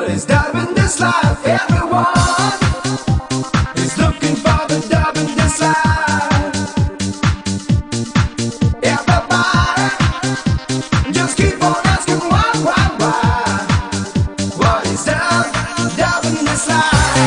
is dove in this life? Everyone is looking for the dove in this life. Everybody just keep on asking why? What is dove in this life?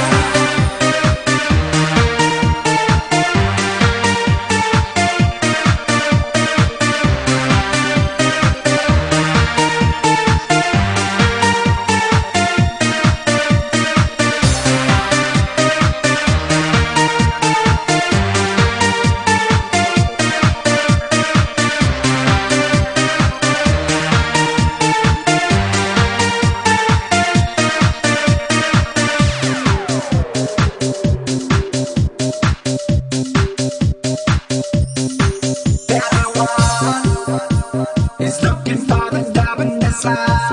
Is looking for the dove in this life.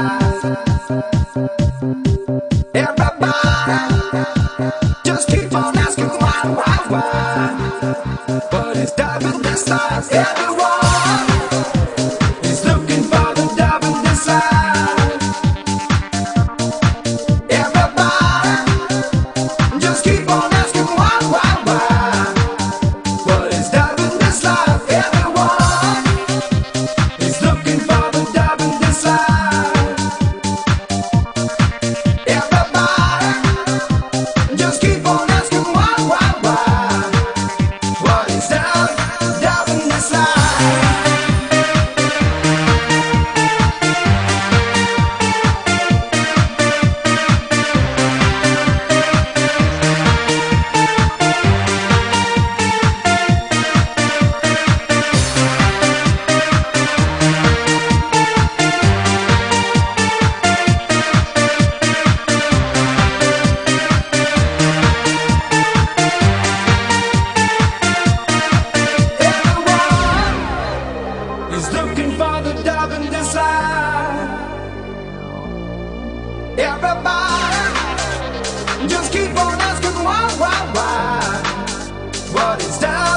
Everybody just keep on asking why? But it's dove in this life. Everyone is looking for the dove in this life. Everybody just keep on asking why? But it's dove in this life. Everyone is looking for the dove in this life. Everybody just keep on asking why? What is dove in this life? Is looking for the dove in this life. Everybody just keep on asking why? What is dove?